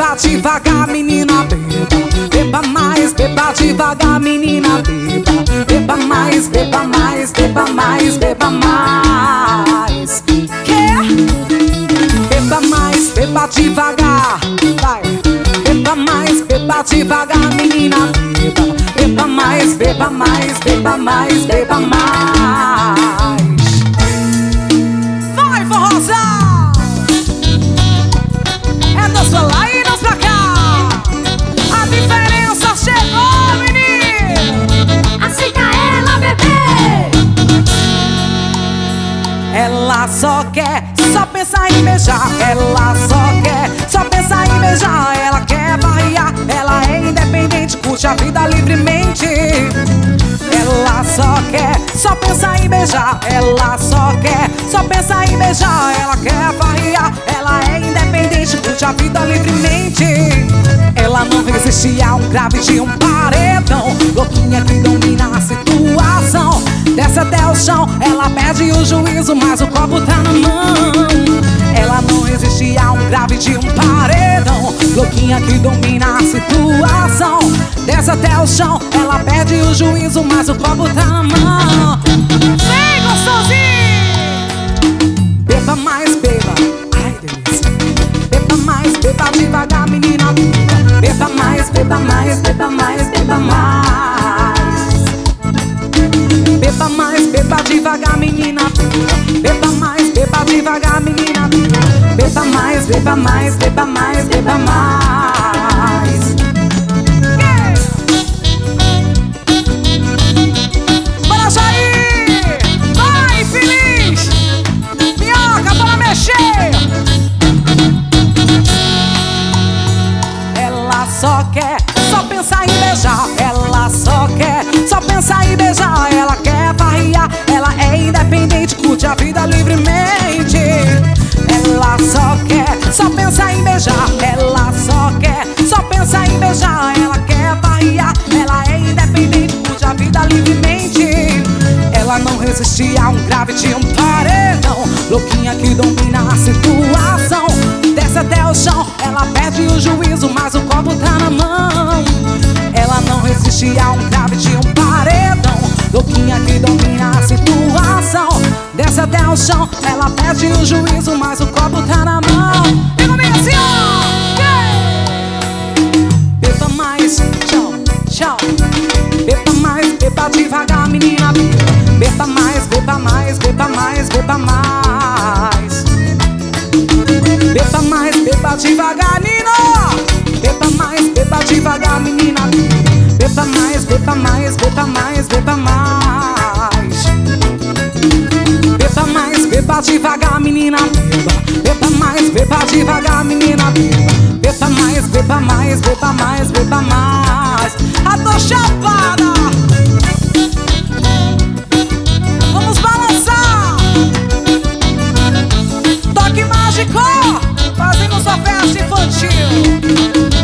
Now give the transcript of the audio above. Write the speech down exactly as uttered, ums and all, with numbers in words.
beba devagar, menina, beba. Beba mais, beba devagar, menina, beba. Beba mais, beba mais, beba mais, beba mais. Quer? Beba mais, beba devagar, vai. Beba mais, beba devagar, menina, beba. Beba mais, beba mais, beba mais, beba mais. Vai, forrozão! É nós pra lá e nós pra cá. A diferença chegou, menino. Aceita ela, bebê. Ela só quer, só pensar em beijar. Ela só quer, só pensar em beijar. Ela quer variar, ela é independente, curte a vida livremente. Ela só quer, só pensar em beijar. Ela só quer, só pensar em beijar. Ela quer variar, ela é independente, curte a vida livremente. Ela não resiste a um grave de um paredão. Louquinha que domina a situação, desce até o chão, ela perde o juízo, mas o copo tá na mão. Ela não resiste a um grave de um paredão. Louquinha que domina a situação, desce até o chão, ela perde o juízo, mas o copo tá na mão. Vem, gostosinho! Beba mais, beba, ai delícia. Beba mais, beba devagar, menina, beba. Beba mais, beba mais, beba mais, beba mais. Beba mais, beba devagar, menina, beba. Beba mais, beba devagar, menina, beba. Beba mais, beba mais, beba mais, beba mais. Yeah! Bora, Jair! Vai, feliz! Minhoca, bora mexer! Ela só quer, só pensar em beijar. Ela só quer, só pensar em beijar. Ela quer variar, ela é independente, curte a vida livremente. Ela só quer, só pensar em beijar. Ela só quer, só pensar em beijar. Ela quer variar, ela é independente, curte a vida livremente. Ela não resiste a um grave de um paredão. Louquinha que domina a situação, desce até o chão, ela perde o juízo, mas o copo tá na mão. Ela não resiste a um grave de um paredão. Louquinha que domina a situação, desce até o chão, ela perde o juízo, mas o copo tá na mão. E comigo assim, ó! Yeah! Beba mais, tchau, tchau. Beba mais, beba devagar, menina, beba. Beba mais, beba mais, beba mais, beba mais. Beba mais, beba devagar, Nino. Beba mais, beba devagar, menina. Beba mais, beba mais, beba mais, beba mais. Beba mais, beba devagar, menina. Beba. Beba mais, beba devagar, menina. Beba. Beba mais, beba mais, beba mais, beba mais. A tô chapada. Vamos balançar. Toque mágico, fazendo sua festa infantil.